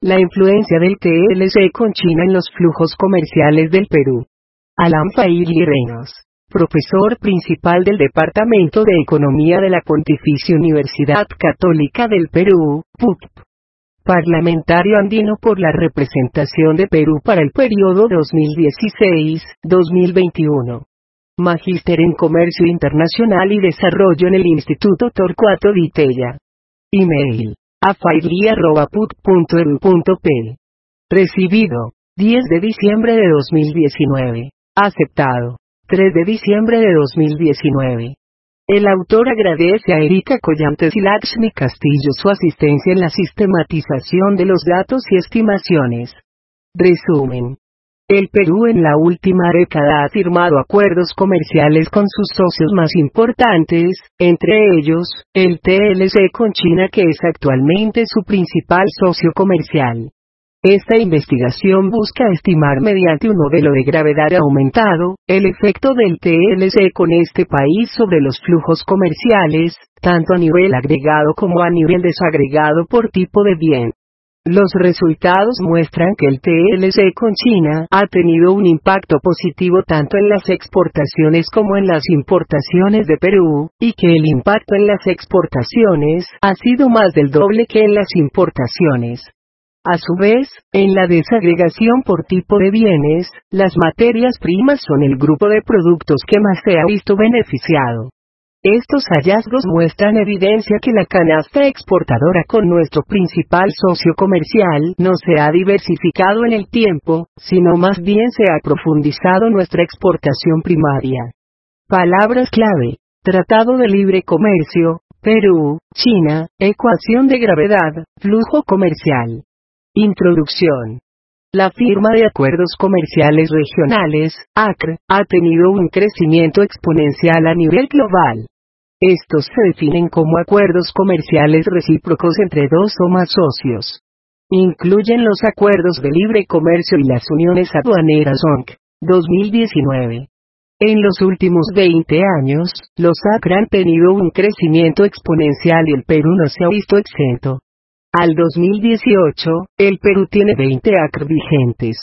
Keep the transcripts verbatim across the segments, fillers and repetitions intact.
La influencia del T L C con China en los flujos comerciales del Perú. Alan Faili Reynolds, profesor principal del Departamento de Economía de la Pontificia Universidad Católica del Perú, P U C P. Parlamentario andino por la representación de Perú para el periodo dos mil dieciséis a dos mil veintiuno. Magíster en Comercio Internacional y Desarrollo en el Instituto Torcuato Di Tella. Email: a faili arroba p u c punto e d u punto p. Recibido: diez de diciembre de dos mil diecinueve. Aceptado: tres de diciembre de dos mil diecinueve. El autor agradece a Erika Collantes y Lakshmi Castillo su asistencia en la sistematización de los datos y estimaciones. Resumen. El Perú en la última década ha firmado acuerdos comerciales con sus socios más importantes, entre ellos, el T L C con China, que es actualmente su principal socio comercial. Esta investigación busca estimar mediante un modelo de gravedad aumentado, el efecto del T L C con este país sobre los flujos comerciales, tanto a nivel agregado como a nivel desagregado por tipo de bien. Los resultados muestran que el T L C con China ha tenido un impacto positivo tanto en las exportaciones como en las importaciones de Perú, y que el impacto en las exportaciones ha sido más del doble que en las importaciones. A su vez, en la desagregación por tipo de bienes, las materias primas son el grupo de productos que más se ha visto beneficiado. Estos hallazgos muestran evidencia que la canasta exportadora con nuestro principal socio comercial no se ha diversificado en el tiempo, sino más bien se ha profundizado nuestra exportación primaria. Palabras clave: Tratado de Libre Comercio, Perú, China, ecuación de gravedad, flujo comercial. Introducción. La firma de acuerdos comerciales regionales, A C R, ha tenido un crecimiento exponencial a nivel global. Estos se definen como acuerdos comerciales recíprocos entre dos o más socios. Incluyen los acuerdos de libre comercio y las uniones aduaneras O N C, dos mil diecinueve. En los últimos veinte años, los A C R han tenido un crecimiento exponencial y el Perú no se ha visto exento. Al dos mil dieciocho, el Perú tiene veinte A C R vigentes.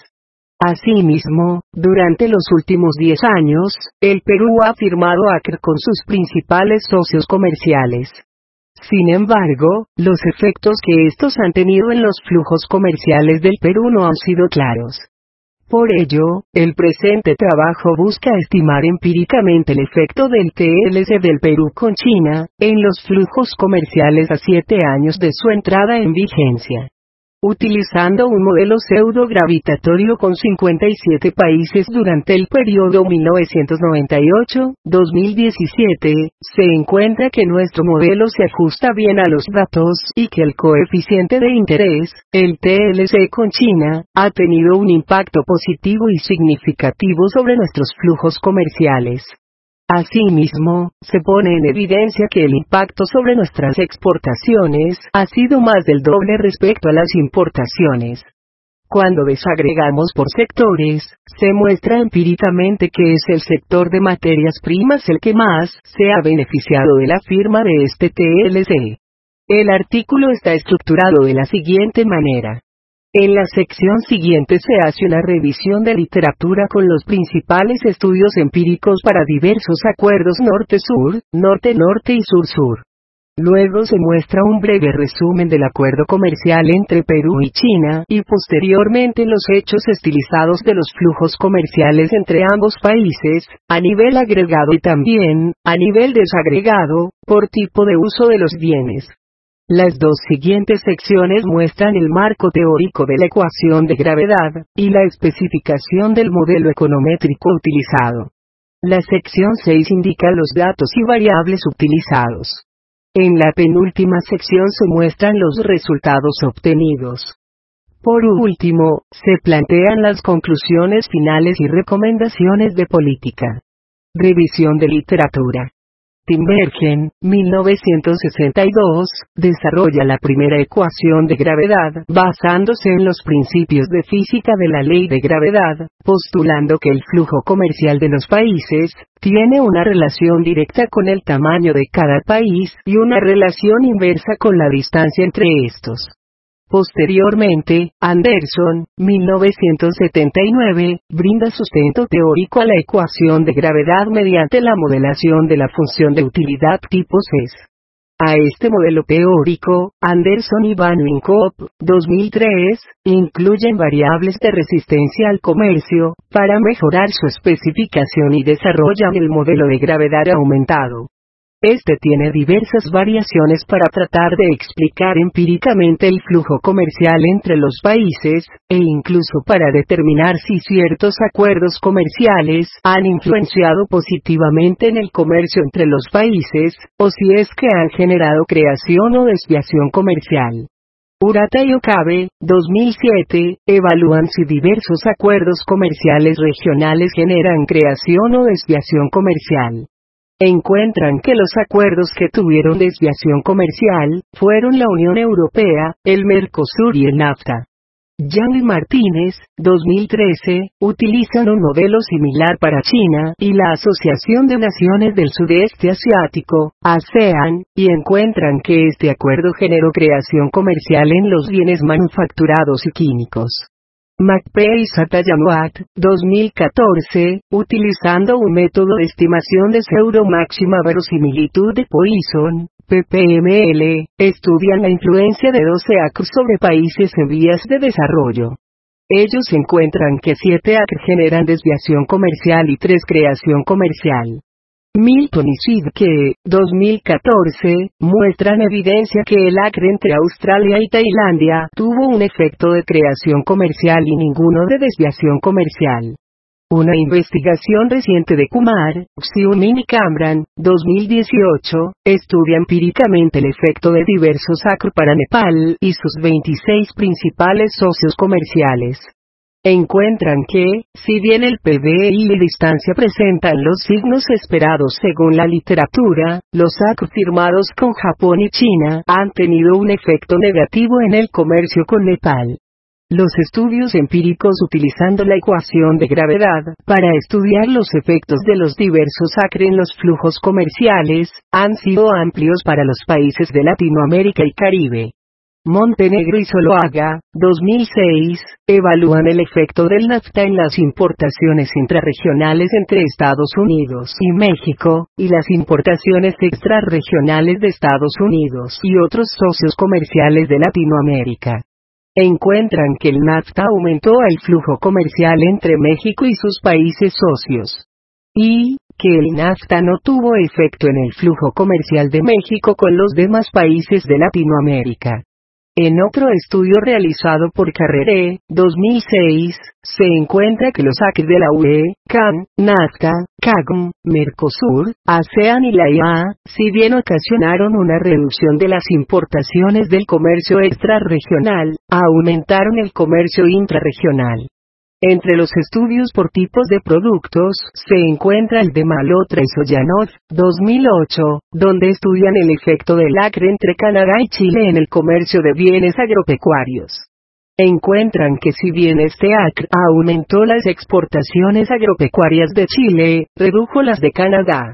Asimismo, durante los últimos diez años, el Perú ha firmado A C R con sus principales socios comerciales. Sin embargo, los efectos que estos han tenido en los flujos comerciales del Perú no han sido claros. Por ello, el presente trabajo busca estimar empíricamente el efecto del T L C del Perú con China, en los flujos comerciales a siete años de su entrada en vigencia. Utilizando un modelo pseudo-gravitatorio con cincuenta y siete países durante el periodo mil novecientos noventa y ocho a dos mil diecisiete, se encuentra que nuestro modelo se ajusta bien a los datos y que el coeficiente de interés, el T L C con China, ha tenido un impacto positivo y significativo sobre nuestros flujos comerciales. Asimismo, se pone en evidencia que el impacto sobre nuestras exportaciones ha sido más del doble respecto a las importaciones. Cuando desagregamos por sectores, se muestra empíricamente que es el sector de materias primas el que más se ha beneficiado de la firma de este T L C. El artículo está estructurado de la siguiente manera. En la sección siguiente se hace una revisión de literatura con los principales estudios empíricos para diversos acuerdos norte-sur, norte-norte y sur-sur. Luego se muestra un breve resumen del acuerdo comercial entre Perú y China y posteriormente los hechos estilizados de los flujos comerciales entre ambos países, a nivel agregado y también, a nivel desagregado, por tipo de uso de los bienes. Las dos siguientes secciones muestran el marco teórico de la ecuación de gravedad, y la especificación del modelo econométrico utilizado. La sección seis indica los datos y variables utilizados. En la penúltima sección se muestran los resultados obtenidos. Por último, se plantean las conclusiones finales y recomendaciones de política. Revisión de literatura. Tinbergen, mil novecientos sesenta y dos, desarrolla la primera ecuación de gravedad basándose en los principios de física de la ley de gravedad, postulando que el flujo comercial de los países tiene una relación directa con el tamaño de cada país y una relación inversa con la distancia entre estos. Posteriormente, Anderson, mil novecientos setenta y nueve, brinda sustento teórico a la ecuación de gravedad mediante la modelación de la función de utilidad tipo C E S. A este modelo teórico, Anderson y Van Winkop, dos mil tres, incluyen variables de resistencia al comercio, para mejorar su especificación y desarrollan el modelo de gravedad aumentado. Este tiene diversas variaciones para tratar de explicar empíricamente el flujo comercial entre los países, e incluso para determinar si ciertos acuerdos comerciales han influenciado positivamente en el comercio entre los países, o si es que han generado creación o desviación comercial. Urata y Okabe, dos mil siete, evalúan si diversos acuerdos comerciales regionales generan creación o desviación comercial. Encuentran que los acuerdos que tuvieron desviación comercial, fueron la Unión Europea, el Mercosur y el NAFTA. Yang y Martínez, dos mil trece, utilizan un modelo similar para China y la Asociación de Naciones del Sudeste Asiático, ASEAN, y encuentran que este acuerdo generó creación comercial en los bienes manufacturados y químicos. McPhee y Satayamwat, dos mil catorce, utilizando un método de estimación de pseudo-máxima verosimilitud de Poisson, P P M L, estudian la influencia de doce A C R sobre países en vías de desarrollo. Ellos encuentran que siete A C R generan desviación comercial y tres creación comercial. Milton y Sidke, dos mil catorce, muestran evidencia que el A C R entre Australia y Tailandia tuvo un efecto de creación comercial y ninguno de desviación comercial. Una investigación reciente de Kumar, Xiumin y Kamran, dos mil dieciocho, estudia empíricamente el efecto de diversos A C R para Nepal y sus veintiséis principales socios comerciales. Encuentran que, si bien el P B I y distancia presentan los signos esperados según la literatura, los A C R firmados con Japón y China han tenido un efecto negativo en el comercio con Nepal. Los estudios empíricos utilizando la ecuación de gravedad para estudiar los efectos de los diversos A C R en los flujos comerciales han sido amplios para los países de Latinoamérica y Caribe. Montenegro y Zuluaga, dos mil seis, evalúan el efecto del NAFTA en las importaciones intrarregionales entre Estados Unidos y México, y las importaciones extrarregionales de Estados Unidos y otros socios comerciales de Latinoamérica. Encuentran que el NAFTA aumentó el flujo comercial entre México y sus países socios. Y, que el NAFTA no tuvo efecto en el flujo comercial de México con los demás países de Latinoamérica. En otro estudio realizado por Carrere, dos mil seis, se encuentra que los A C R de la U E, C A N, NAFTA, C A G M, Mercosur, ASEAN y la I A, si bien ocasionaron una reducción de las importaciones del comercio extrarregional, aumentaron el comercio intrarregional. Entre los estudios por tipos de productos, se encuentra el de Malhotra y Soyanov, dos mil ocho, donde estudian el efecto del A C R entre Canadá y Chile en el comercio de bienes agropecuarios. Encuentran que si bien este A C R aumentó las exportaciones agropecuarias de Chile, redujo las de Canadá.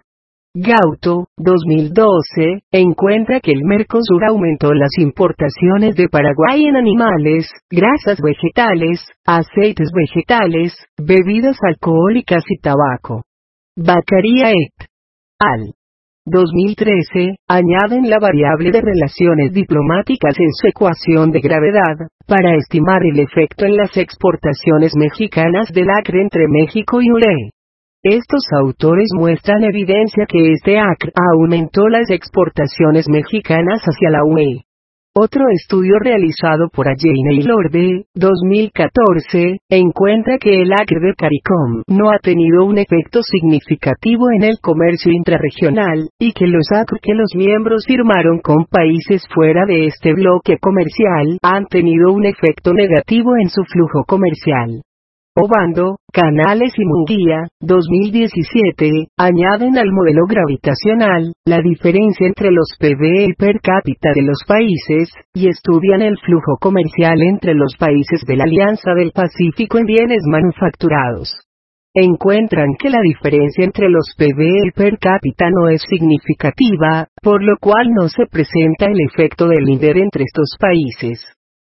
Gauto, dos mil doce, encuentra que el Mercosur aumentó las importaciones de Paraguay en animales, grasas vegetales, aceites vegetales, bebidas alcohólicas y tabaco. Baccaria et al. dos mil trece, añaden la variable de relaciones diplomáticas en su ecuación de gravedad, para estimar el efecto en las exportaciones mexicanas del A C R entre México y U R E. Estos autores muestran evidencia que este A C R aumentó las exportaciones mexicanas hacia la U E. Otro estudio realizado por Alleyne y Lorde, dos mil catorce, encuentra que el A C R de CARICOM no ha tenido un efecto significativo en el comercio intrarregional, y que los A C R que los miembros firmaron con países fuera de este bloque comercial han tenido un efecto negativo en su flujo comercial. Obando, Canales y Munguía, dos mil diecisiete, añaden al modelo gravitacional, la diferencia entre los P B I per cápita de los países, y estudian el flujo comercial entre los países de la Alianza del Pacífico en bienes manufacturados. Encuentran que la diferencia entre los P B I per cápita no es significativa, por lo cual no se presenta el efecto del líder entre estos países.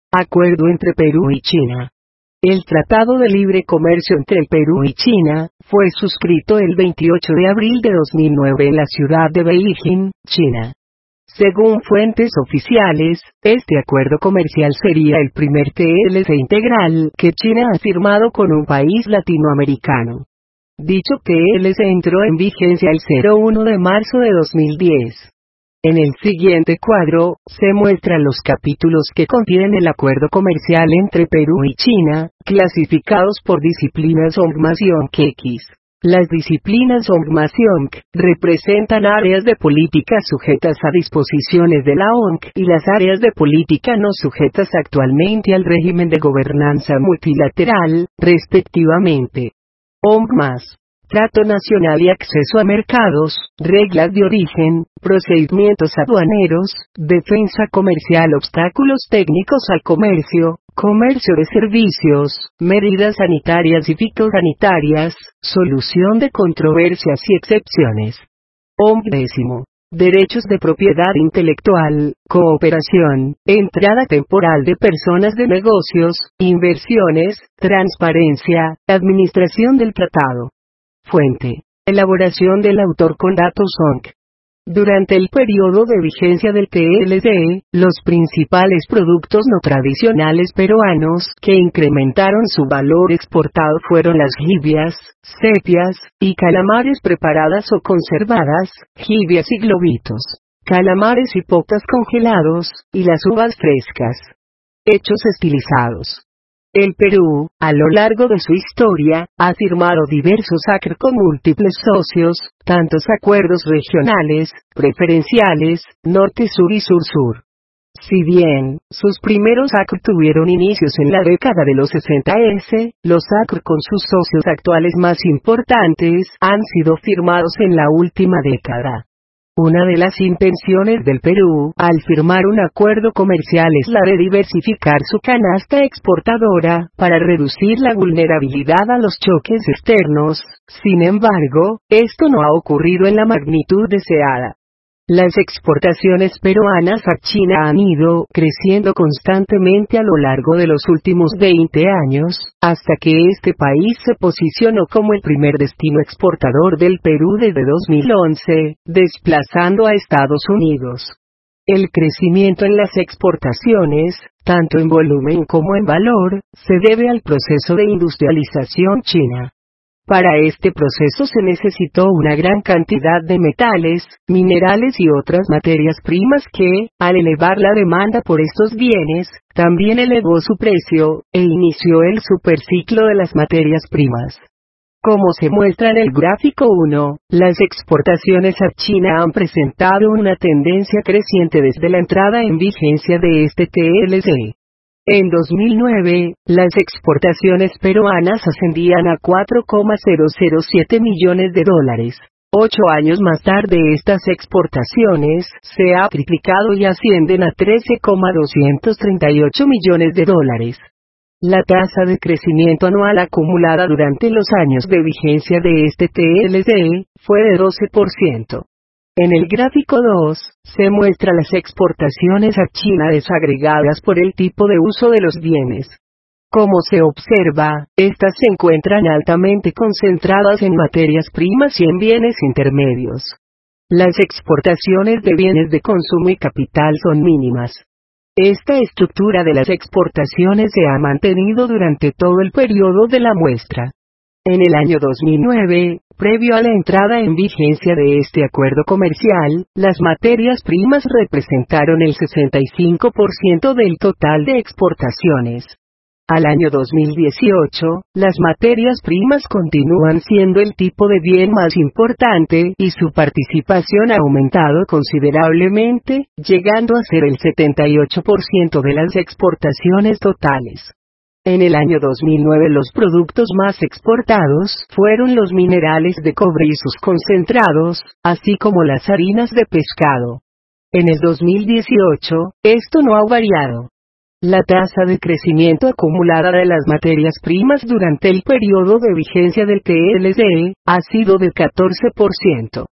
Acuerdo entre Perú y China. El Tratado de Libre Comercio entre el Perú y China fue suscrito el veintiocho de abril de dos mil nueve en la ciudad de Beijing, China. Según fuentes oficiales, este acuerdo comercial sería el primer T L C integral que China ha firmado con un país latinoamericano. Dicho T L C entró en vigencia el uno de marzo de dos mil diez. En el siguiente cuadro, se muestran los capítulos que contienen el acuerdo comercial entre Perú y China, clasificados por disciplinas O M C más y O M C X. Las disciplinas O M C más y O M C representan áreas de política sujetas a disposiciones de la O M C y las áreas de política no sujetas actualmente al régimen de gobernanza multilateral, respectivamente. O M C más. Trato nacional y acceso a mercados, reglas de origen, procedimientos aduaneros, defensa comercial, obstáculos técnicos al comercio, comercio de servicios, medidas sanitarias y fitosanitarias, solución de controversias y excepciones. O M C décimo. Derechos de propiedad intelectual, cooperación, entrada temporal de personas de negocios, inversiones, transparencia, administración del tratado. Fuente. Elaboración del autor con datos O M C. Durante el periodo de vigencia del T L C, los principales productos no tradicionales peruanos que incrementaron su valor exportado fueron las jibias, sepias, y calamares preparadas o conservadas, jibias y globitos, calamares y pocas congelados, y las uvas frescas. Hechos estilizados. El Perú, a lo largo de su historia, ha firmado diversos A C R con múltiples socios, tantos acuerdos regionales, preferenciales, norte-sur y sur-sur. Si bien, sus primeros A C R tuvieron inicios en la década de los sesenta, los A C R con sus socios actuales más importantes han sido firmados en la última década. Una de las intenciones del Perú al firmar un acuerdo comercial es la de diversificar su canasta exportadora, para reducir la vulnerabilidad a los choques externos. Sin embargo, esto no ha ocurrido en la magnitud deseada. Las exportaciones peruanas a China han ido creciendo constantemente a lo largo de los últimos veinte años, hasta que este país se posicionó como el primer destino exportador del Perú desde dos mil once, desplazando a Estados Unidos. El crecimiento en las exportaciones, tanto en volumen como en valor, se debe al proceso de industrialización china. Para este proceso se necesitó una gran cantidad de metales, minerales y otras materias primas que, al elevar la demanda por estos bienes, también elevó su precio, e inició el superciclo de las materias primas. Como se muestra en el gráfico uno, las exportaciones a China han presentado una tendencia creciente desde la entrada en vigencia de este T L C. En dos mil nueve, las exportaciones peruanas ascendían a cuatro coma cero cero siete millones de dólares. Ocho años más tarde estas exportaciones se han triplicado y ascienden a trece coma doscientos treinta y ocho millones de dólares. La tasa de crecimiento anual acumulada durante los años de vigencia de este T L C fue de doce por ciento. En el gráfico dos, se muestra las exportaciones a China desagregadas por el tipo de uso de los bienes. Como se observa, estas se encuentran altamente concentradas en materias primas y en bienes intermedios. Las exportaciones de bienes de consumo y capital son mínimas. Esta estructura de las exportaciones se ha mantenido durante todo el periodo de la muestra. En el año dos mil nueve, previo a la entrada en vigencia de este acuerdo comercial, las materias primas representaron el sesenta y cinco por ciento del total de exportaciones. Al año dos mil dieciocho, las materias primas continúan siendo el tipo de bien más importante y su participación ha aumentado considerablemente, llegando a ser el setenta y ocho por ciento de las exportaciones totales. En el año dos mil nueve los productos más exportados fueron los minerales de cobre y sus concentrados, así como las harinas de pescado. En el dos mil dieciocho, esto no ha variado. La tasa de crecimiento acumulada de las materias primas durante el periodo de vigencia del T L C ha sido de catorce por ciento.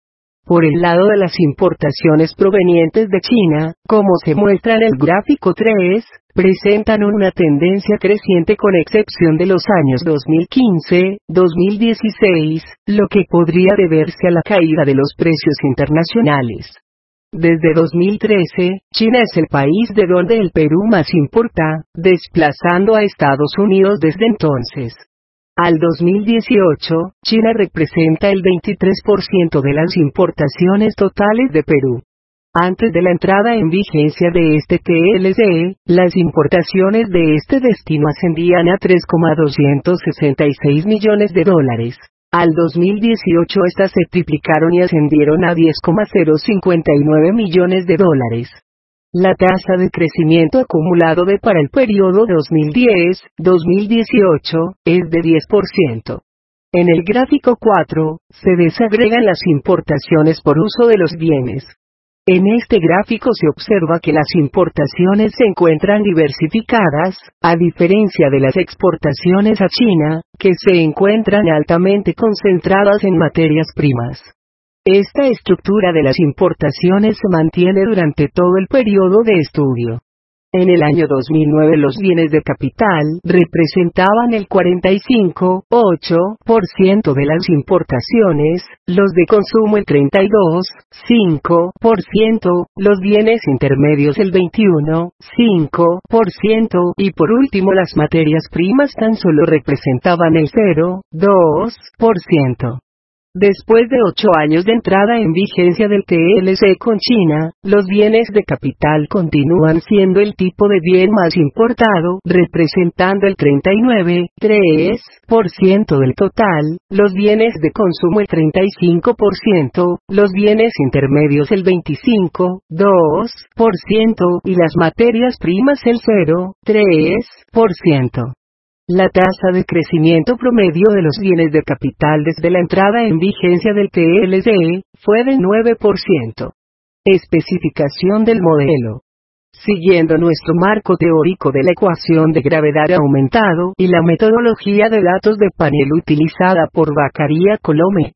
Por el lado de las importaciones provenientes de China, como se muestra en el gráfico tres, presentan una tendencia creciente con excepción de los años dos mil quince, dos mil dieciséis, lo que podría deberse a la caída de los precios internacionales. Desde dos mil trece, China es el país de donde el Perú más importa, desplazando a Estados Unidos desde entonces. Al dos mil dieciocho, China representa el veintitrés por ciento de las importaciones totales de Perú. Antes de la entrada en vigencia de este T L C, las importaciones de este destino ascendían a tres coma doscientos sesenta y seis millones de dólares. Al dos mil dieciocho estas se triplicaron y ascendieron a diez coma cero cincuenta y nueve millones de dólares. La tasa de crecimiento acumulado de para el periodo dos mil diez a dos mil dieciocho es de diez por ciento. En el gráfico cuatro, se desagregan las importaciones por uso de los bienes. En este gráfico se observa que las importaciones se encuentran diversificadas, a diferencia de las exportaciones a China, que se encuentran altamente concentradas en materias primas. Esta estructura de las importaciones se mantiene durante todo el periodo de estudio. En el año dos mil nueve los bienes de capital representaban el cuarenta y cinco coma ocho por ciento de las importaciones, los de consumo el treinta y dos coma cinco por ciento, los bienes intermedios el veintiuno coma cinco por ciento y por último las materias primas tan solo representaban el cero coma dos por ciento. Después de ocho años de entrada en vigencia del T L C con China, los bienes de capital continúan siendo el tipo de bien más importado, representando el treinta y nueve coma tres por ciento del total, los bienes de consumo el treinta y cinco por ciento, los bienes intermedios el veinticinco coma dos por ciento y las materias primas el cero coma tres por ciento. La tasa de crecimiento promedio de los bienes de capital desde la entrada en vigencia del T L C fue de nueve por ciento. Especificación del modelo. Siguiendo nuestro marco teórico de la ecuación de gravedad aumentado y la metodología de datos de panel utilizada por Baccaria Colomet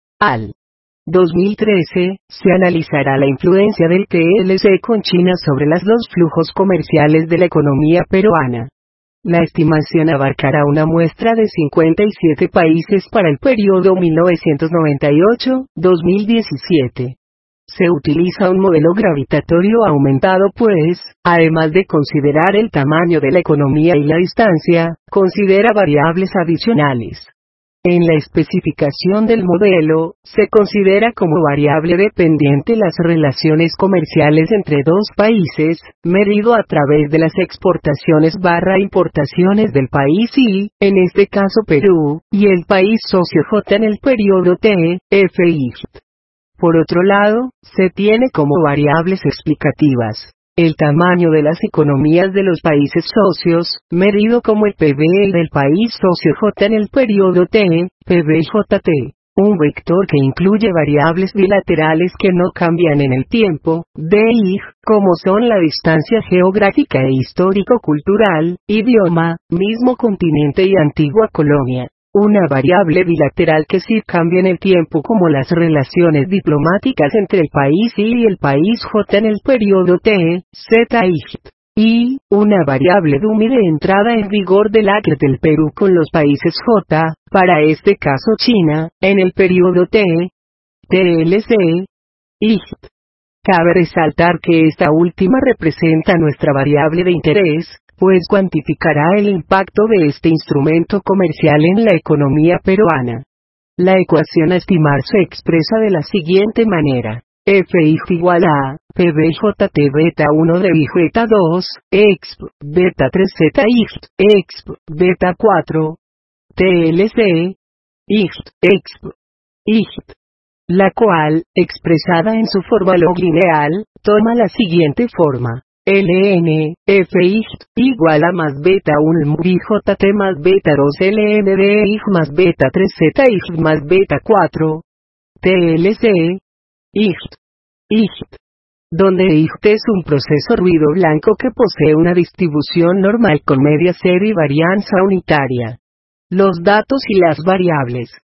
al dos mil trece, se analizará la influencia del T L C con China sobre los dos flujos comerciales de la economía peruana. La estimación abarcará una muestra de cincuenta y siete países para el periodo mil novecientos noventa y ocho a dos mil diecisiete. Se utiliza un modelo gravitatorio aumentado pues, además de considerar el tamaño de la economía y la distancia, considera variables adicionales. En la especificación del modelo, se considera como variable dependiente las relaciones comerciales entre dos países, medido a través de las exportaciones barra importaciones del país y, en este caso Perú, y el país socio J en el periodo T, F I J. Por otro lado, se tiene como variables explicativas el tamaño de las economías de los países socios, medido como el P B I del país socio J en el periodo T, P B I J T, un vector que incluye variables bilaterales que no cambian en el tiempo, D I G, como son la distancia geográfica e histórico-cultural, idioma, mismo continente y antigua colonia. Una variable bilateral que sí cambia en el tiempo como las relaciones diplomáticas entre el país I y el país J en el periodo T, Z I J. Y, una variable D U M I de entrada en vigor del A C R del Perú con los países J, para este caso China, en el periodo T, T L C, I J. Cabe resaltar que esta última representa nuestra variable de interés, pues cuantificará el impacto de este instrumento comercial en la economía peruana. La ecuación a estimar se expresa de la siguiente manera. F I J igual a, P B J T beta uno de I J dos, exp, beta tres Z I J, exp, beta cuatro, T L C, I J, exp, I J. La cual, expresada en su forma log lineal, toma la siguiente forma. Ln, F I J, igual a más beta uno I J T más beta dos Ln de I J más beta tres Z I J más beta cuatro, T L C, I J, I J. Donde I J es un proceso ruido blanco que posee una distribución normal con media cero y varianza unitaria. Los datos y las variables.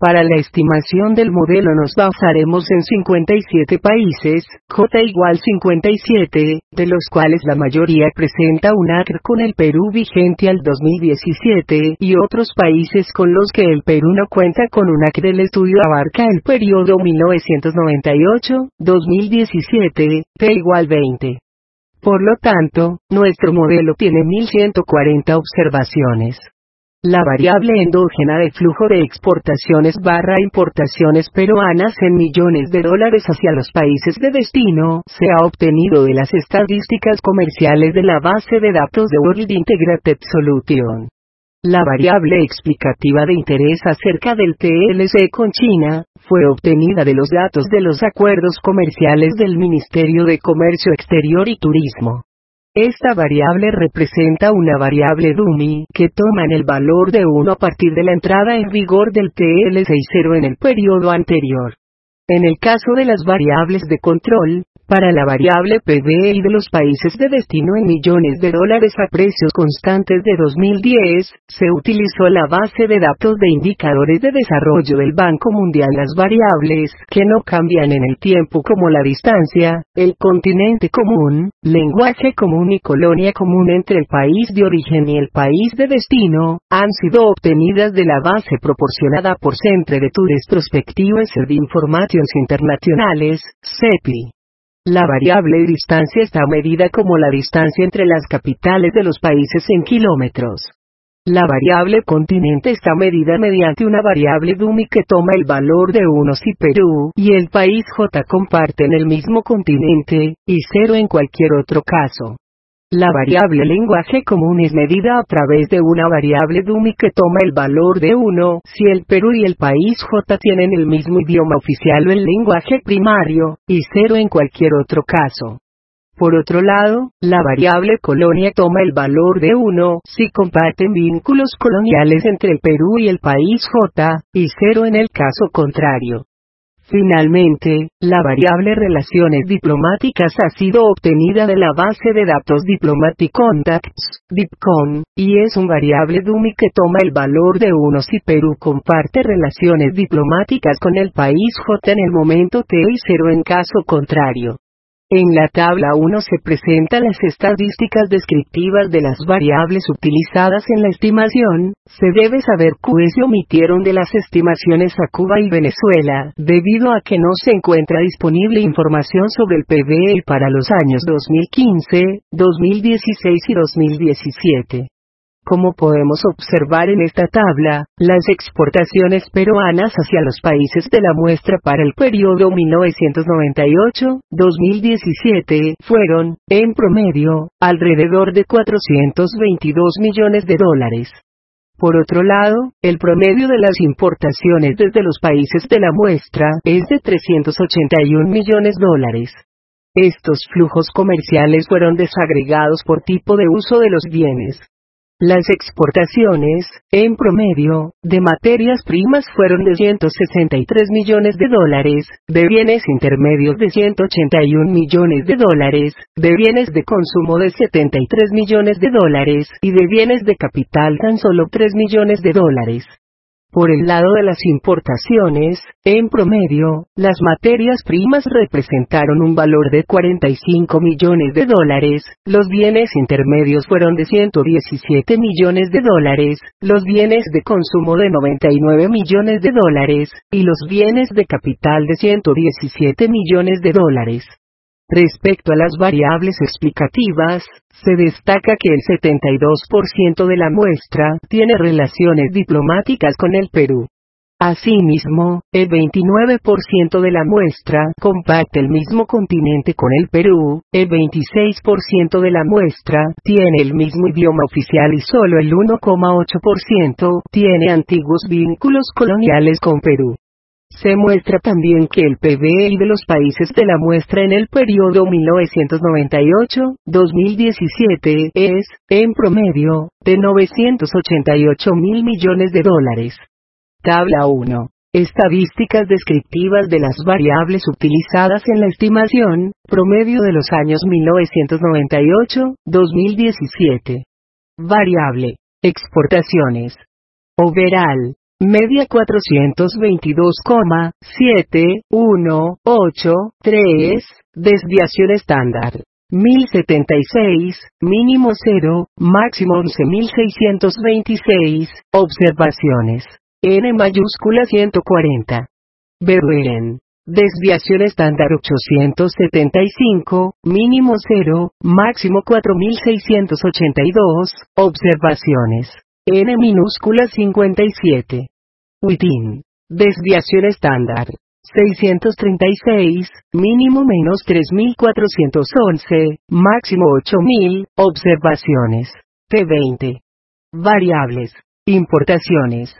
Para la estimación del modelo nos basaremos en cincuenta y siete países, J igual cincuenta y siete, de los cuales la mayoría presenta un A C R con el Perú vigente al dos mil diecisiete, y otros países con los que el Perú no cuenta con un A C R. El estudio abarca el periodo mil novecientos noventa y ocho a dos mil diecisiete, T igual veinte. Por lo tanto, nuestro modelo tiene mil ciento cuarenta observaciones. La variable endógena de flujo de exportaciones barra importaciones peruanas en millones de dólares hacia los países de destino se ha obtenido de las estadísticas comerciales de la base de datos de World Integrated Solution. La variable explicativa de interés acerca del T L C con China fue obtenida de los datos de los acuerdos comerciales del Ministerio de Comercio Exterior y Turismo. Esta variable representa una variable dummy que toma en el valor de uno a partir de la entrada en vigor del T L C y cero en el periodo anterior. En el caso de las variables de control, para la variable P B I de los países de destino en millones de dólares a precios constantes de dos mil diez, se utilizó la base de datos de indicadores de desarrollo del Banco Mundial. Las variables que no cambian en el tiempo como la distancia, el continente común, lenguaje común y colonia común entre el país de origen y el país de destino, han sido obtenidas de la base proporcionada por Centre d'Etudes Prospectives de Informacions Internacionales, C E P I. La variable distancia está medida como la distancia entre las capitales de los países en kilómetros. La variable continente está medida mediante una variable dummy que toma el valor de uno si Perú y el país J comparten el mismo continente, y cero en cualquier otro caso. La variable lenguaje común es medida a través de una variable dummy que toma el valor de uno si el Perú y el país J tienen el mismo idioma oficial o el lenguaje primario, y cero en cualquier otro caso. Por otro lado, la variable colonia toma el valor de uno si comparten vínculos coloniales entre el Perú y el país J, y cero en el caso contrario. Finalmente, la variable relaciones diplomáticas ha sido obtenida de la base de datos Diplomatic Contacts, DIPCON, y es un variable dummy que toma el valor de uno si Perú comparte relaciones diplomáticas con el país J en el momento T y cero en caso contrario. En la tabla uno se presentan las estadísticas descriptivas de las variables utilizadas en la estimación. Se debe saber que se omitieron de las estimaciones a Cuba y Venezuela, debido a que no se encuentra disponible información sobre el P B I para los años dos mil quince, dos mil dieciséis y dos mil diecisiete. Como podemos observar en esta tabla, las exportaciones peruanas hacia los países de la muestra para el periodo mil novecientos noventa y ocho a dos mil diecisiete fueron, en promedio, alrededor de cuatrocientos veintidós millones de dólares. Por otro lado, el promedio de las importaciones desde los países de la muestra es de trescientos ochenta y un millones de dólares. Estos flujos comerciales fueron desagregados por tipo de uso de los bienes. Las exportaciones, en promedio, de materias primas fueron de ciento sesenta y tres millones de dólares, de bienes intermedios de ciento ochenta y un millones de dólares, de bienes de consumo de setenta y tres millones de dólares y de bienes de capital tan solo tres millones de dólares. Por el lado de las importaciones, en promedio, las materias primas representaron un valor de cuarenta y cinco millones de dólares, los bienes intermedios fueron de ciento diecisiete millones de dólares, los bienes de consumo de noventa y nueve millones de dólares, y los bienes de capital de ciento diecisiete millones de dólares. Respecto a las variables explicativas, se destaca que el setenta y dos por ciento de la muestra tiene relaciones diplomáticas con el Perú. Asimismo, el veintinueve por ciento de la muestra comparte el mismo continente con el Perú, el veintiséis por ciento de la muestra tiene el mismo idioma oficial y solo el uno coma ocho por ciento tiene antiguos vínculos coloniales con Perú. Se muestra también que el P B I de los países de la muestra en el periodo mil novecientos noventa y ocho a dos mil diecisiete es, en promedio, de novecientos ochenta y ocho mil millones de dólares. Tabla uno. Estadísticas descriptivas de las variables utilizadas en la estimación, promedio de los años mil novecientos noventa y ocho a dos mil diecisiete. Variable. Exportaciones. Overall. Media cuatrocientos veintidós coma siete uno ocho tres. Desviación estándar mil setenta y seis, mínimo cero, máximo once mil seiscientos veintiséis. Observaciones. N mayúscula ciento cuarenta. Verduren. Desviación estándar ochocientos setenta y cinco, mínimo cero, máximo cuatro mil seiscientos ochenta y dos. Observaciones. N minúscula cincuenta y siete. Within. Desviación estándar seiscientos treinta y seis, mínimo menos tres mil cuatrocientos once, máximo ocho mil. Observaciones. T veinte. Variables. Importaciones.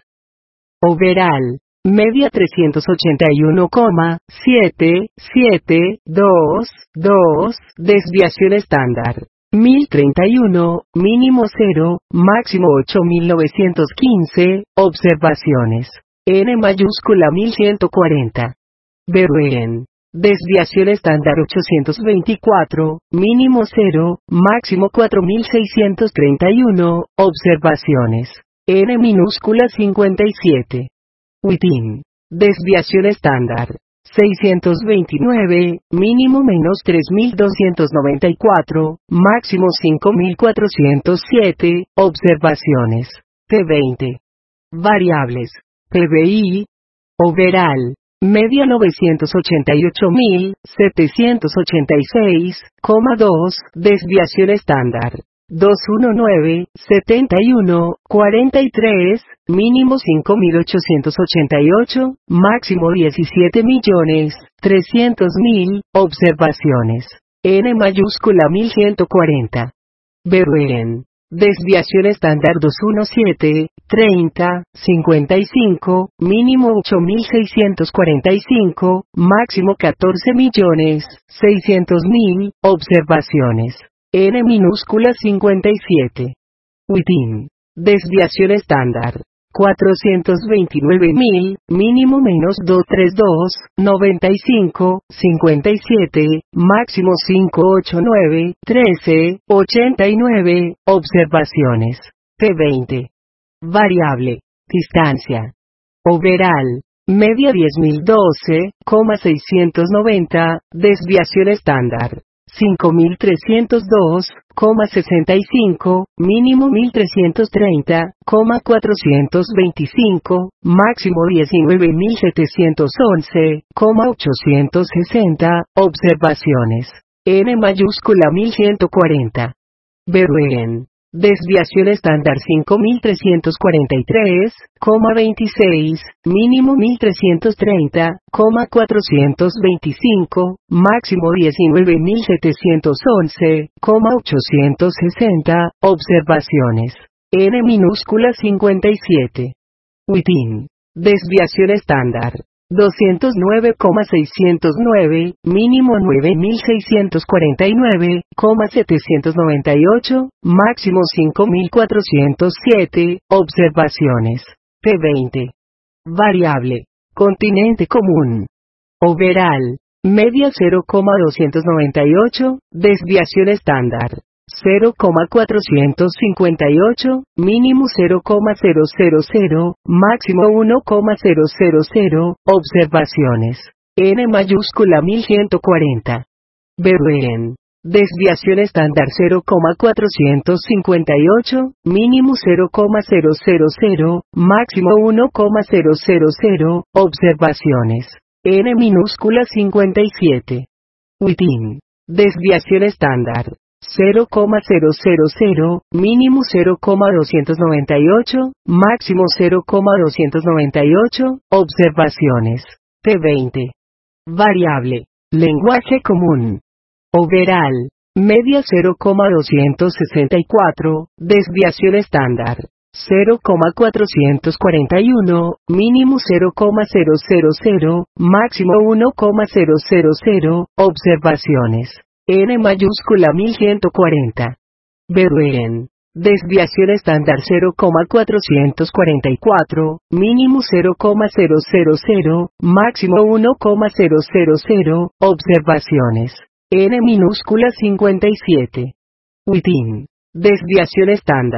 Overall. Media trescientos ochenta y uno coma siete siete dos dos. Desviación estándar mil treinta y uno, mínimo cero, máximo ocho mil novecientos quince. Observaciones. N mayúscula mil ciento cuarenta. Verduren. Desviación estándar ochocientos veinticuatro, mínimo cero, máximo cuatro mil seiscientos treinta y uno. Observaciones. N minúscula cincuenta y siete. Within. Desviación estándar seiscientos veintinueve, mínimo menos tres mil doscientos noventa y cuatro, máximo cinco mil cuatrocientos siete. Observaciones. T veinte. Variables. P B I. Overall. Media novecientos ochenta y ocho mil setecientos ochenta y seis coma dos. Desviación estándar doscientos diecinueve, setenta y uno, cuarenta y tres, mínimo cinco mil ochocientos ochenta y ocho, máximo diecisiete millones trescientos mil. Observaciones. N mayúscula mil ciento cuarenta. Verduren. Desviación estándar doscientos diecisiete, treinta, cincuenta y cinco, mínimo ocho mil seiscientos cuarenta y cinco, máximo catorce millones seiscientos mil. Observaciones. N minúscula cincuenta y siete. Within. Desviación estándar cuatrocientos veintinueve mil, mínimo menos doscientos treinta y dos, noventa y cinco, cincuenta y siete, máximo quinientos ochenta y nueve, trece, ochenta y nueve. Observaciones. T veinte. Variable. Distancia. Overall. Media diez mil doce coma seiscientos noventa. Desviación estándar cinco mil trescientos dos coma sesenta y cinco, mínimo mil trescientos treinta coma cuatrocientos veinticinco, máximo diecinueve mil setecientos once coma ochocientos sesenta. Observaciones. N mayúscula mil ciento cuarenta. Verduren. Desviación estándar cinco mil trescientos cuarenta y tres coma veintiséis, mínimo mil trescientos treinta coma cuatrocientos veinticinco, máximo diecinueve mil setecientos once coma ochocientos sesenta. Observaciones. N minúscula cincuenta y siete. Within. Desviación estándar doscientos nueve coma seiscientos nueve, mínimo nueve mil seiscientos cuarenta y nueve coma setecientos noventa y ocho, máximo cinco mil cuatrocientos siete. Observaciones. P veinte. Variable. Continente común. Overall. Media cero coma doscientos noventa y ocho, desviación estándar cero coma cuatrocientos cincuenta y ocho, mínimo cero coma cero cero cero, máximo uno coma cero cero cero. Observaciones. N mayúscula mil ciento cuarenta. Verduren. Desviación estándar cero coma cuatrocientos cincuenta y ocho, mínimo cero coma cero cero cero, máximo uno coma cero cero cero. Observaciones. N minúscula cincuenta y siete. Within. Desviación estándar cero coma cero cero cero, mínimo cero coma doscientos noventa y ocho, máximo cero coma doscientos noventa y ocho. Observaciones. T veinte. Variable. Lenguaje común. Overall. Media cero coma doscientos sesenta y cuatro, desviación estándar cero coma cuatrocientos cuarenta y uno, mínimo cero coma cero cero cero, máximo uno coma cero cero cero. Observaciones. N mayúscula mil ciento cuarenta. Verduren. Desviación estándar cero coma cuatrocientos cuarenta y cuatro, mínimo cero coma cero cero cero, máximo uno coma cero cero cero. Observaciones. N minúscula cincuenta y siete. Within. Desviación estándar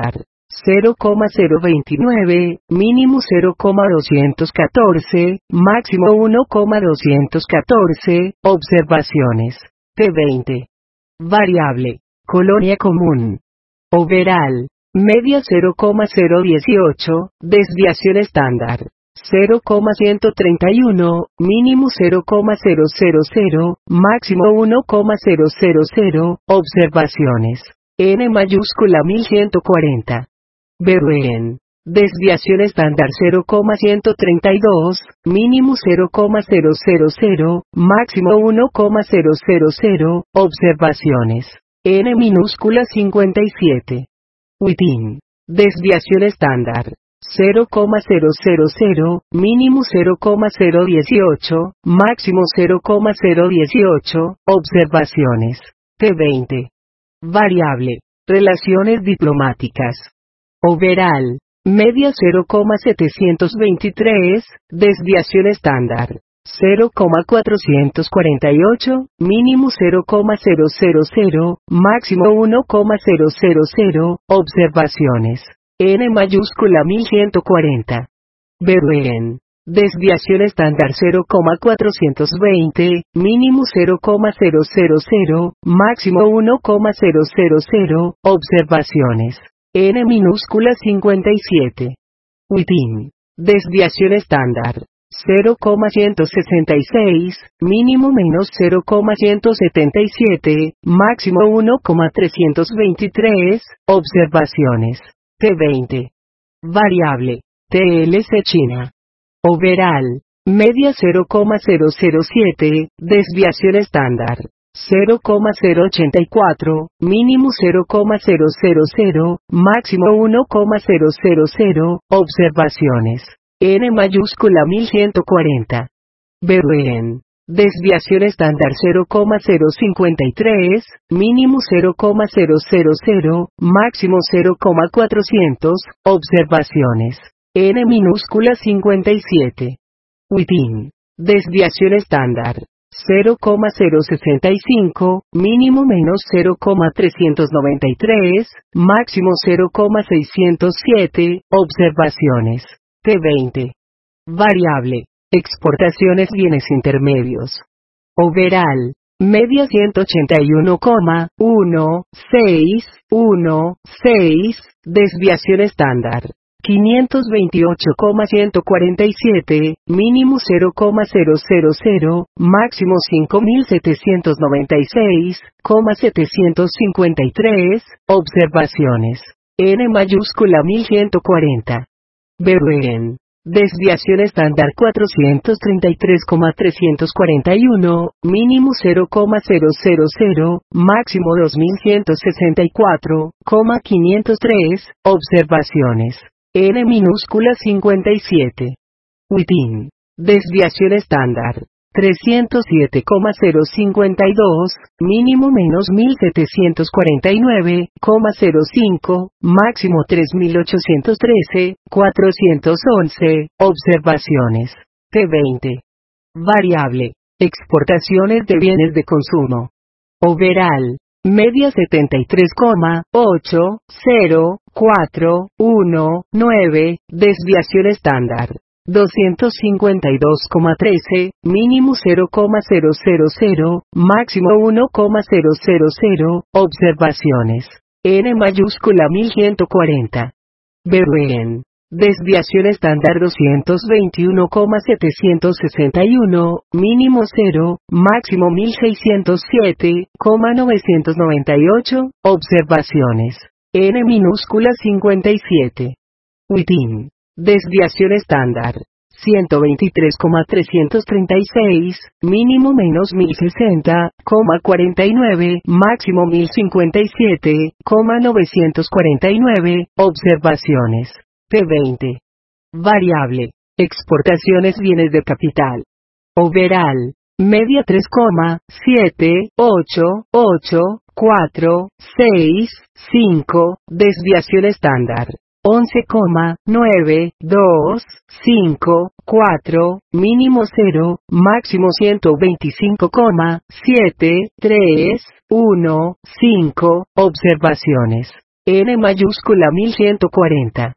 cero coma cero veintinueve, mínimo cero coma doscientos catorce, máximo uno coma doscientos catorce, observaciones. T veinte. Variable. Colonia común. Overall. Media cero coma cero dieciocho, desviación estándar. cero coma ciento treinta y uno, mínimo cero coma cero cero cero, máximo uno coma cero cero cero, observaciones. N mayúscula mil ciento cuarenta. Berrien. Desviación estándar cero coma ciento treinta y dos, mínimo cero coma cero cero cero, máximo uno coma cero cero cero, observaciones. N minúscula cincuenta y siete. Within. Desviación estándar. cero coma cero cero cero, mínimo cero coma cero dieciocho, máximo cero coma cero dieciocho, observaciones. T veinte. Variable. Relaciones diplomáticas. Overall. Media cero coma setecientos veintitrés, desviación estándar. cero coma cuatrocientos cuarenta y ocho, mínimo cero coma cero cero cero, máximo uno coma cero cero cero, observaciones. N mayúscula mil ciento cuarenta. Berrien. Desviación estándar cero coma cuatrocientos veinte, mínimo cero coma cero cero cero, máximo uno coma cero cero cero, observaciones. N minúscula cincuenta y siete. Within. Desviación estándar. cero coma ciento sesenta y seis, mínimo menos cero coma ciento setenta y siete, máximo uno coma trescientos veintitrés, observaciones. T veinte. Variable. T L C China. Overall. Media cero coma cero cero siete, desviación estándar. cero coma cero ochenta y cuatro, mínimo cero coma cero cero cero, máximo uno coma cero cero cero, observaciones. N mayúscula mil ciento cuarenta. Berrien. Desviación estándar cero coma cero cincuenta y tres, mínimo cero coma cero cero cero, máximo cero coma cuatrocientos, observaciones. N minúscula cincuenta y siete. Within. Desviación estándar. cero coma cero sesenta y cinco, mínimo menos cero coma trescientos noventa y tres, máximo cero coma seiscientos siete, observaciones. T veinte. Variable. Exportaciones bienes intermedios. Overall. Media ciento ochenta y uno coma ciento sesenta, desviación estándar. quinientos veintiocho coma ciento cuarenta y siete, mínimo cero coma cero cero cero, máximo cinco mil setecientos noventa y seis coma setecientos cincuenta y tres, observaciones. N mayúscula mil ciento cuarenta. Berrien. Desviación estándar cuatrocientos treinta y tres coma trescientos cuarenta y uno, mínimo cero coma cero cero cero, máximo dos mil ciento sesenta y cuatro coma quinientos tres, observaciones. N minúscula cincuenta y siete. Within. Desviación estándar. trescientos siete coma cero cincuenta y dos, mínimo menos mil setecientos cuarenta y nueve coma cero cinco, máximo tres mil ochocientos trece coma cuatrocientos once, observaciones. T veinte. Variable. Exportaciones de bienes de consumo. Overall. Media setenta y tres coma ochocientos cuatrocientos diecinueve, desviación estándar. doscientos cincuenta y dos coma trece, mínimo cero coma cero cero cero, máximo uno coma cero cero cero, observaciones. N mayúscula mil ciento cuarenta. Berrien. Desviación estándar doscientos veintiuno coma setecientos sesenta y uno, mínimo cero, máximo mil seiscientos siete coma novecientos noventa y ocho, observaciones. N minúscula cincuenta y siete. Within. Desviación estándar. ciento veintitrés coma trescientos treinta y seis, mínimo menos mil sesenta coma cuarenta y nueve, máximo mil cincuenta y siete coma novecientos cuarenta y nueve, observaciones. T veinte. Variable. Exportaciones bienes de capital. Overall. Media tres coma siete ocho ocho cuatro seis cinco, desviación estándar. once coma nueve dos cinco cuatro, mínimo cero, máximo ciento veinticinco coma setenta y tres quince, observaciones. N mayúscula mil ciento cuarenta.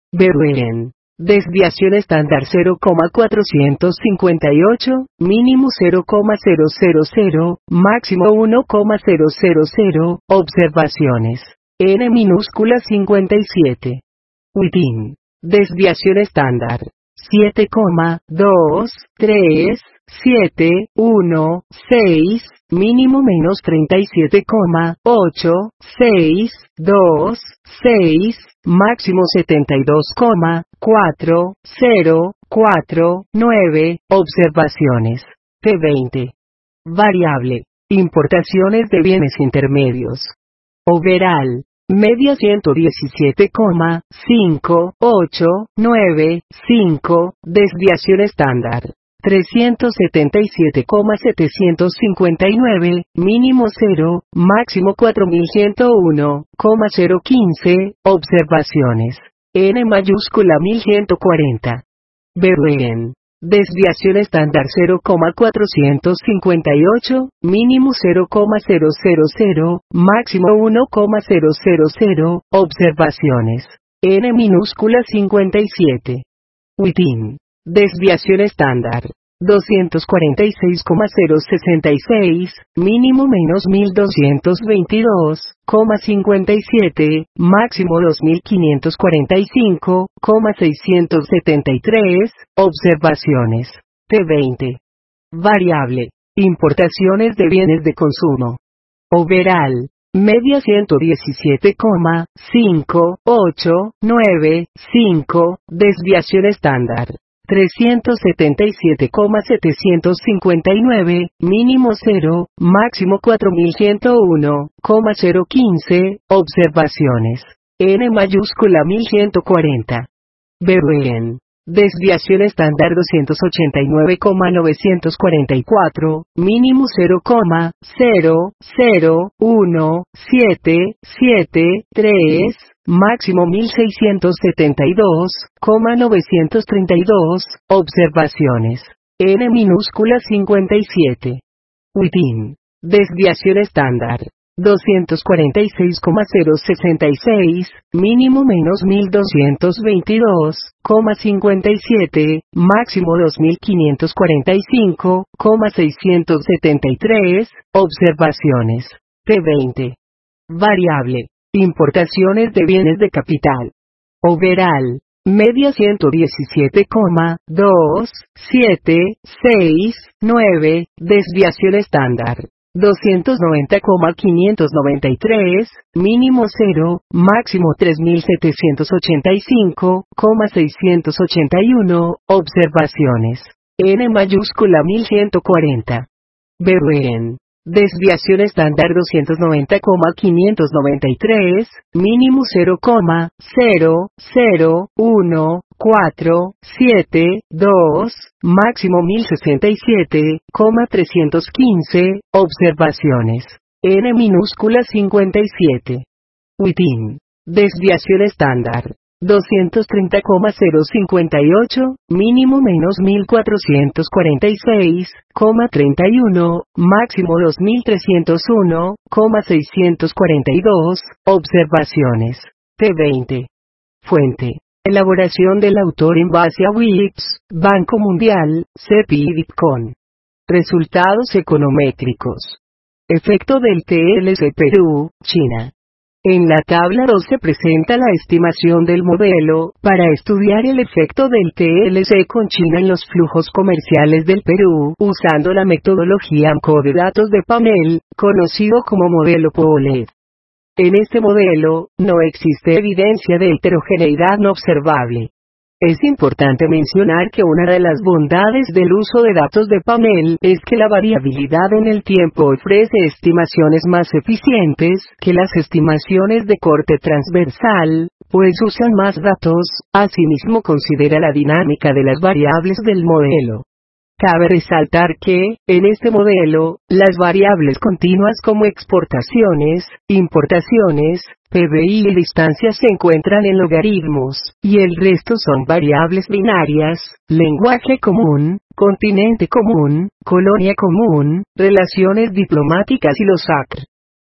Beruen. Desviación estándar cero coma cuatrocientos cincuenta y ocho, mínimo cero coma cero cero cero, máximo uno coma cero cero cero, observaciones. N minúscula cincuenta y siete. Within. Desviación estándar. siete coma dos tres siete uno seis, mínimo menos treinta y siete coma ocho seis dos seis, máximo setenta y dos coma cuatro cero cuatro nueve, observaciones. T veinte. Variable. Importaciones de bienes intermedios. Overall. Media ciento diecisiete coma cinco ocho nueve cinco, desviación estándar. trescientos setenta y siete coma setecientos cincuenta y nueve, mínimo cero, máximo cuatro mil ciento uno coma cero quince, observaciones. N mayúscula mil ciento cuarenta. Beruen. Desviación estándar cero coma cuatrocientos cincuenta y ocho, mínimo cero coma cero cero cero, máximo uno coma cero cero cero, observaciones. N minúscula cincuenta y siete. Within. Desviación estándar. doscientos cuarenta y seis coma cero sesenta y seis, mínimo menos mil doscientos veintidós coma cincuenta y siete, máximo dos mil quinientos cuarenta y cinco coma seiscientos setenta y tres, observaciones. T veinte. Variable. Importaciones de bienes de consumo. Overall. Media ciento diecisiete coma cinco ocho nueve cinco, desviación estándar. trescientos setenta y siete coma setecientos cincuenta y nueve, mínimo cero, máximo cuatro mil ciento uno coma cero quince, observaciones. N mayúscula mil ciento cuarenta. Beruen. Desviación estándar doscientos ochenta y nueve coma novecientos cuarenta y cuatro, mínimo cero coma cero cero uno siete siete tres, máximo mil seiscientos setenta y dos coma novecientos treinta y dos, observaciones. N minúscula cincuenta y siete. Within. Desviación estándar. doscientos cuarenta y seis coma cero sesenta y seis, mínimo menos mil doscientos veintidós coma cincuenta y siete, máximo dos mil quinientos cuarenta y cinco coma seiscientos setenta y tres, observaciones. T veinte. Variable. Importaciones de bienes de capital. Overall. Media ciento diecisiete coma dos siete seis nueve, desviación estándar. doscientos noventa coma quinientos noventa y tres, mínimo cero, máximo tres mil setecientos ochenta y cinco coma seiscientos ochenta y uno, observaciones. N mayúscula mil ciento cuarenta. Beruen. Desviación estándar doscientos noventa coma quinientos noventa y tres, mínimo cero coma cero cero uno cuatro siete dos, máximo mil sesenta y siete coma trescientos quince, observaciones. N minúscula cincuenta y siete. Within. Desviación estándar. doscientos treinta coma cero cincuenta y ocho, mínimo menos mil cuatrocientos cuarenta y seis coma treinta y uno, máximo dos mil trescientos uno coma seiscientos cuarenta y dos, observaciones. T veinte. Fuente. Elaboración del autor en base a W I P S, Banco Mundial, C E P I y Bitcoin. Resultados econométricos. Efecto del T L C Perú, China. En la tabla dos se presenta la estimación del modelo, para estudiar el efecto del T L C con China en los flujos comerciales del Perú, usando la metodología AMCO de datos de Pamel, conocido como modelo P O L E D. En este modelo, no existe evidencia de heterogeneidad no observable. Es importante mencionar que una de las bondades del uso de datos de Pamel es que la variabilidad en el tiempo ofrece estimaciones más eficientes que las estimaciones de corte transversal, pues usan más datos. Asimismo considera la dinámica de las variables del modelo. Cabe resaltar que, en este modelo, las variables continuas como exportaciones, importaciones, P B I y distancias se encuentran en logaritmos, y el resto son variables binarias, lenguaje común, continente común, colonia común, relaciones diplomáticas y los A C R.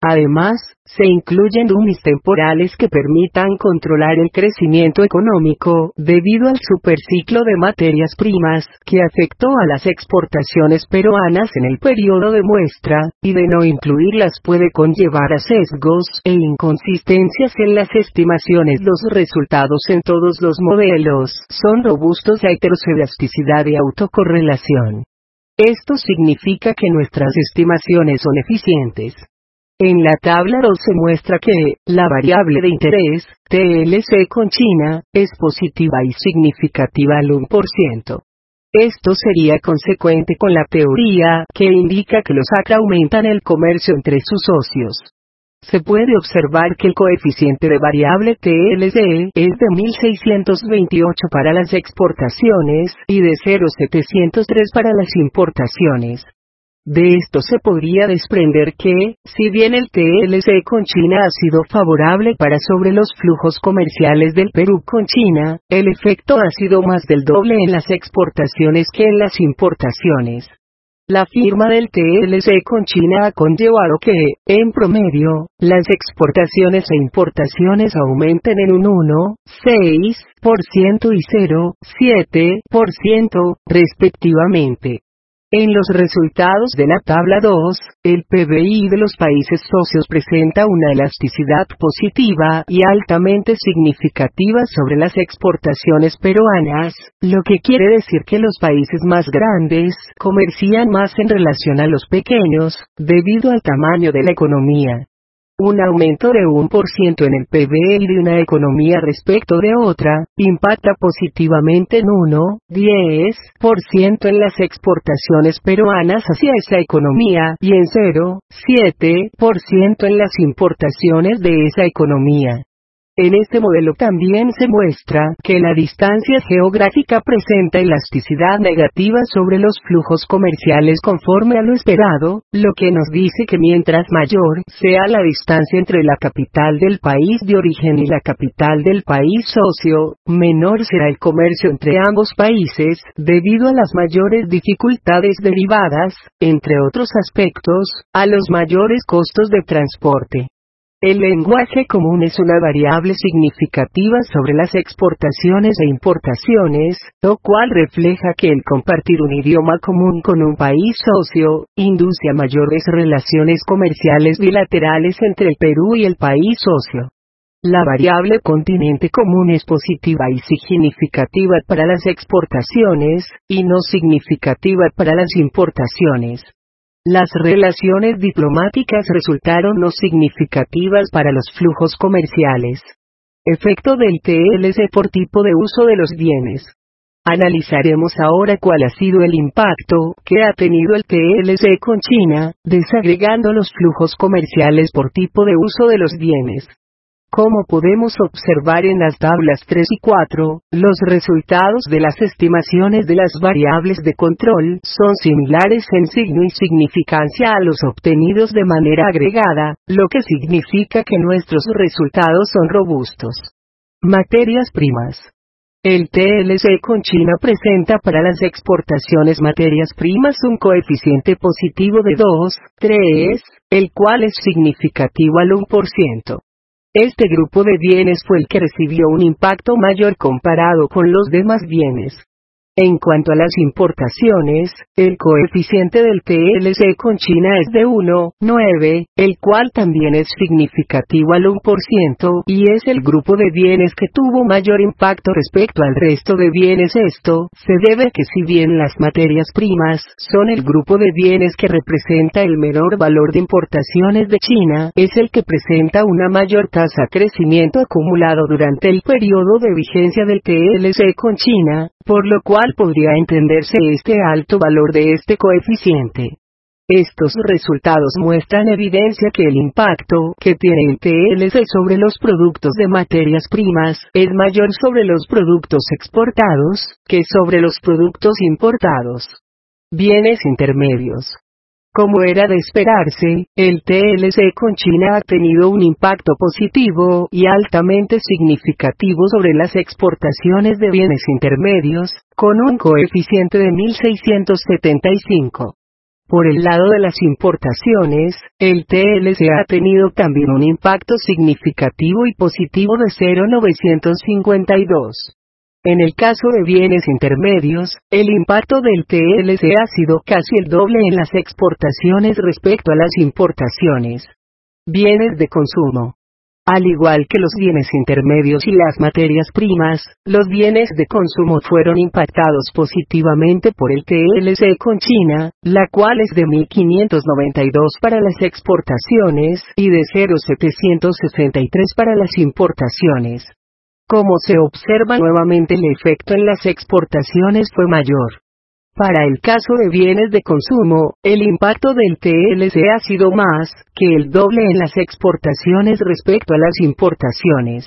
Además, se incluyen dummies temporales que permitan controlar el crecimiento económico, debido al superciclo de materias primas, que afectó a las exportaciones peruanas en el periodo de muestra, y de no incluirlas puede conllevar a sesgos e inconsistencias en las estimaciones. Los resultados en todos los modelos son robustos a heterocedasticidad y autocorrelación. Esto significa que nuestras estimaciones son eficientes. En la tabla dos se muestra que, la variable de interés, T L C con China, es positiva y significativa al uno por ciento. Esto sería consecuente con la teoría, que indica que los A C R aumentan el comercio entre sus socios. Se puede observar que el coeficiente de variable T L C es de mil seiscientos veintiocho para las exportaciones, y de cero coma setecientos tres para las importaciones. De esto se podría desprender que, si bien el T L C con China ha sido favorable para sobre los flujos comerciales del Perú con China, el efecto ha sido más del doble en las exportaciones que en las importaciones. La firma del T L C con China ha conllevado que, en promedio, las exportaciones e importaciones aumenten en un uno coma seis por ciento y cero coma siete por ciento, respectivamente. En los resultados de la tabla dos, el P B I de los países socios presenta una elasticidad positiva y altamente significativa sobre las exportaciones peruanas, lo que quiere decir que los países más grandes comercian más en relación a los pequeños, debido al tamaño de la economía. Un aumento de uno por ciento en el P B I de una economía respecto de otra, impacta positivamente en uno coma diez por ciento en las exportaciones peruanas hacia esa economía y en cero coma siete por ciento en las importaciones de esa economía. En este modelo también se muestra que la distancia geográfica presenta elasticidad negativa sobre los flujos comerciales conforme a lo esperado, lo que nos dice que mientras mayor sea la distancia entre la capital del país de origen y la capital del país socio, menor será el comercio entre ambos países, debido a las mayores dificultades derivadas, entre otros aspectos, a los mayores costos de transporte. El lenguaje común es una variable significativa sobre las exportaciones e importaciones, lo cual refleja que el compartir un idioma común con un país socio, induce a mayores relaciones comerciales bilaterales entre el Perú y el país socio. La variable continente común es positiva y significativa para las exportaciones, y no significativa para las importaciones. Las relaciones diplomáticas resultaron no significativas para los flujos comerciales. Efecto del T L C por tipo de uso de los bienes. Analizaremos ahora cuál ha sido el impacto que ha tenido el T L C con China, desagregando los flujos comerciales por tipo de uso de los bienes. Como podemos observar en las tablas tres y cuatro, los resultados de las estimaciones de las variables de control son similares en signo y significancia a los obtenidos de manera agregada, lo que significa que nuestros resultados son robustos. Materias primas. El T L C con China presenta para las exportaciones materias primas un coeficiente positivo de dos coma tres, el cual es significativo al uno por ciento. Este grupo de bienes fue el que recibió un impacto mayor comparado con los demás bienes. En cuanto a las importaciones, el coeficiente del T L C con China es de uno coma nueve, el cual también es significativo al uno por ciento y es el grupo de bienes que tuvo mayor impacto respecto al resto de bienes. Esto se debe a que si bien las materias primas son el grupo de bienes que representa el menor valor de importaciones de China, es el que presenta una mayor tasa de crecimiento acumulado durante el periodo de vigencia del T L C con China, por lo cual podría entenderse este alto valor de este coeficiente. Estos resultados muestran evidencia que el impacto que tiene el T L C sobre los productos de materias primas es mayor sobre los productos exportados que sobre los productos importados. Bienes intermedios. Como era de esperarse, el T L C con China ha tenido un impacto positivo y altamente significativo sobre las exportaciones de bienes intermedios, con un coeficiente de mil seiscientos setenta y cinco. Por el lado de las importaciones, el T L C ha tenido también un impacto significativo y positivo de cero coma novecientos cincuenta y dos. En el caso de bienes intermedios, el impacto del T L C ha sido casi el doble en las exportaciones respecto a las importaciones. Bienes de consumo. Al igual que los bienes intermedios y las materias primas, los bienes de consumo fueron impactados positivamente por el T L C con China, la cual es de mil quinientos noventa y dos para las exportaciones y de cero coma setecientos sesenta y tres para las importaciones. Como se observa nuevamente, el efecto en las exportaciones fue mayor. Para el caso de bienes de consumo, el impacto del T L C ha sido más que el doble en las exportaciones respecto a las importaciones.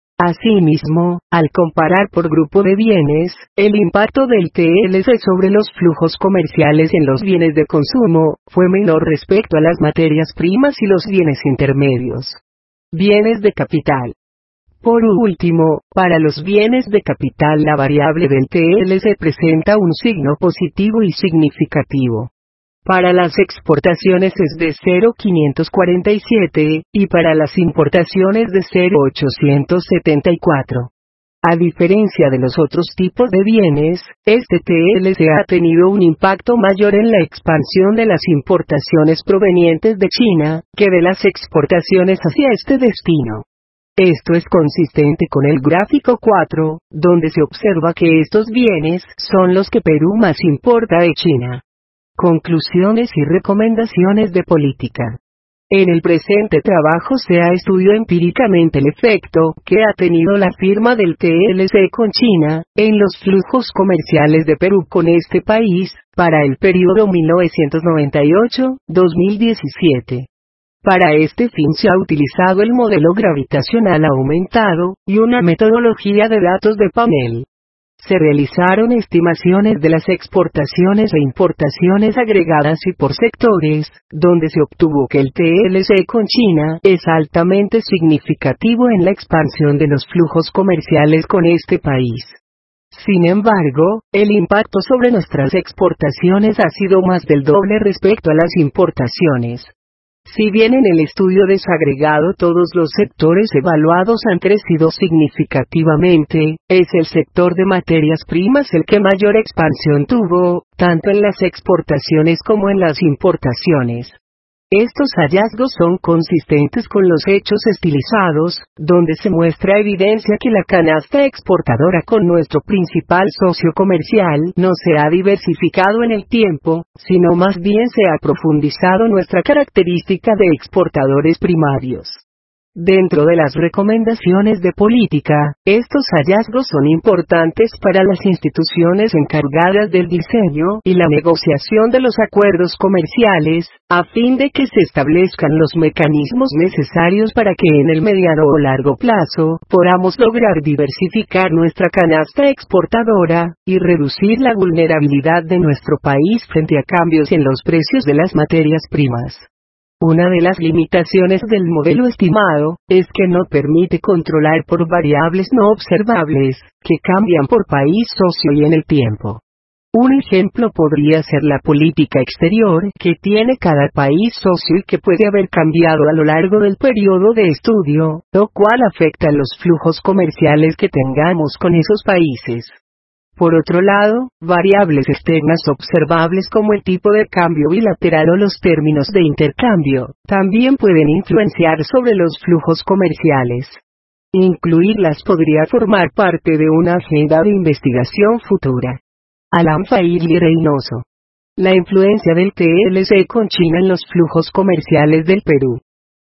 Asimismo, al comparar por grupo de bienes, el impacto del T L C sobre los flujos comerciales en los bienes de consumo fue menor respecto a las materias primas y los bienes intermedios. Bienes de capital. Por último, para los bienes de capital la variable del T L C presenta un signo positivo y significativo. Para las exportaciones es de cero coma quinientos cuarenta y siete, y para las importaciones de cero coma ochocientos setenta y cuatro. A diferencia de los otros tipos de bienes, este T L C ha tenido un impacto mayor en la expansión de las importaciones provenientes de China, que de las exportaciones hacia este destino. Esto es consistente con el gráfico cuatro, donde se observa que estos bienes son los que Perú más importa de China. Conclusiones y recomendaciones de política. En el presente trabajo se ha estudiado empíricamente el efecto que ha tenido la firma del T L C con China en los flujos comerciales de Perú con este país para el periodo mil novecientos noventa y ocho a dos mil diecisiete. Para este fin se ha utilizado el modelo gravitacional aumentado y una metodología de datos de panel. Se realizaron estimaciones de las exportaciones e importaciones agregadas y por sectores, donde se obtuvo que el T L C con China es altamente significativo en la expansión de los flujos comerciales con este país. Sin embargo, el impacto sobre nuestras exportaciones ha sido más del doble respecto a las importaciones. Si bien en el estudio desagregado todos los sectores evaluados han crecido significativamente, es el sector de materias primas el que mayor expansión tuvo, tanto en las exportaciones como en las importaciones. Estos hallazgos son consistentes con los hechos estilizados, donde se muestra evidencia que la canasta exportadora con nuestro principal socio comercial no se ha diversificado en el tiempo, sino más bien se ha profundizado nuestra característica de exportadores primarios. Dentro de las recomendaciones de política, estos hallazgos son importantes para las instituciones encargadas del diseño y la negociación de los acuerdos comerciales, a fin de que se establezcan los mecanismos necesarios para que en el mediano o largo plazo podamos lograr diversificar nuestra canasta exportadora y reducir la vulnerabilidad de nuestro país frente a cambios en los precios de las materias primas. Una de las limitaciones del modelo estimado, es que no permite controlar por variables no observables, que cambian por país socio y en el tiempo. Un ejemplo podría ser la política exterior que tiene cada país socio y que puede haber cambiado a lo largo del periodo de estudio, lo cual afecta los flujos comerciales que tengamos con esos países. Por otro lado, variables externas observables como el tipo de cambio bilateral o los términos de intercambio, también pueden influenciar sobre los flujos comerciales. Incluirlas podría formar parte de una agenda de investigación futura. Alan Fairley Reynoso. La influencia del T L C con China en los flujos comerciales del Perú.